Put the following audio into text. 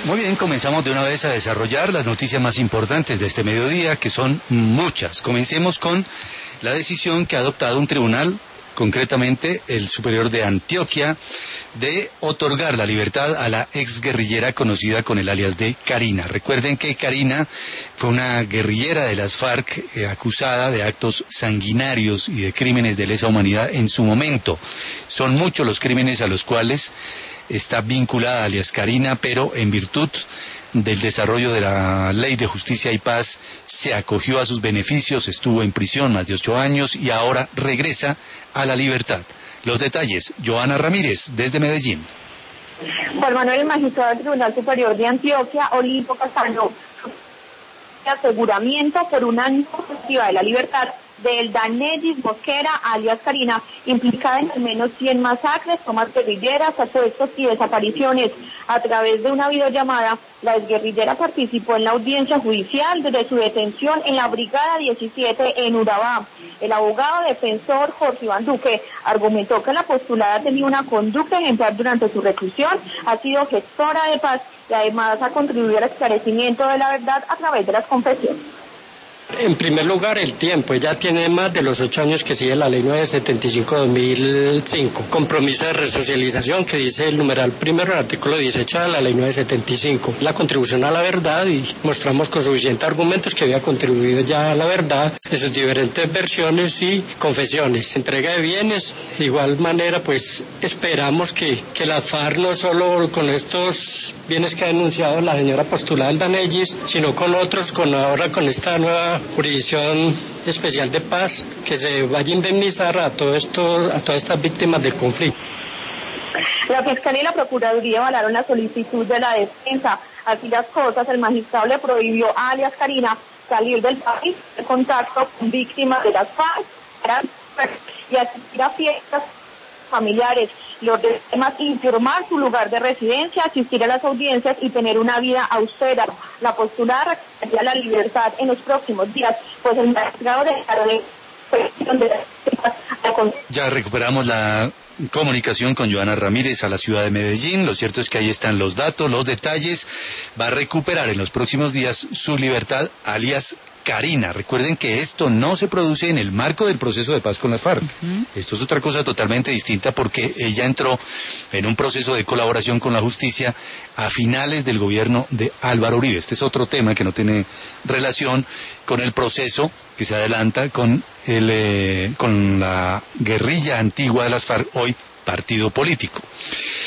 Muy bien, comenzamos de una vez a desarrollar las noticias más importantes de este mediodía, que son muchas. Comencemos con la decisión que ha adoptado un tribunal, concretamente el Superior de Antioquia, de otorgar la libertad a la exguerrillera conocida con el alias de Karina. Recuerden que Karina fue una guerrillera de las FARC acusada de actos sanguinarios y de crímenes de lesa humanidad en su momento. Son muchos los crímenes a los cuales está vinculada alias Karina, pero en virtud del desarrollo de la Ley de Justicia y Paz se acogió a sus beneficios, estuvo en prisión más de 8 años y ahora regresa a la libertad. Los detalles, Joana Ramírez, desde Medellín. Juan Manuel, el magistrado del Tribunal Superior de Antioquia, Olimpo Castaño, aseguramiento por una no efectiva de la libertad de Eldanellis Mosquera, alias Karina, implicada en al menos 100 masacres, tomas guerrilleras, secuestros y desapariciones. A través de una videollamada, la exguerrillera participó en la audiencia judicial desde su detención en la Brigada 17 en Urabá. El abogado defensor Jorge Iván Duque argumentó que la postulada tenía una conducta ejemplar durante su reclusión, ha sido gestora de paz y además ha contribuido al esclarecimiento de la verdad a través de las confesiones. En primer lugar, el tiempo. Ella tiene más de los 8 años que sigue la Ley 975-2005. Compromiso de resocialización que dice el numeral primero del artículo 18 de la Ley 975. La contribución a la verdad, y mostramos con suficientes argumentos que había contribuido ya a la verdad en sus diferentes versiones y confesiones. Entrega de bienes, de igual manera, pues esperamos que las FARC no solo con estos bienes que ha denunciado la señora postulada Eldanellis, sino con otros, ahora con esta nueva Jurisdicción Especial de Paz, que se vaya a indemnizar a todas estas víctimas del conflicto. La Fiscalía y la Procuraduría avalaron la solicitud de la defensa. Así las cosas, el magistrado le prohibió a alias Karina salir del país, de contacto con víctimas de las FARC y asistir a fiestas familiares. Los demás informar su lugar de residencia, asistir a las audiencias y tener una vida austera. La postura recuperaría la libertad en los próximos días, pues el magistrado declaró de... Ya recuperamos la comunicación con Joana Ramírez a la ciudad de Medellín. Lo cierto es que ahí están los datos, los detalles. Va a recuperar en los próximos días su libertad, alias Karina. Recuerden que esto no se produce en el marco del proceso de paz con las FARC. Esto es otra cosa totalmente distinta porque ella entró en un proceso de colaboración con la justicia a finales del gobierno de Álvaro Uribe. Este es otro tema que no tiene relación con el proceso que se adelanta con la guerrilla antigua de las FARC, hoy partido político.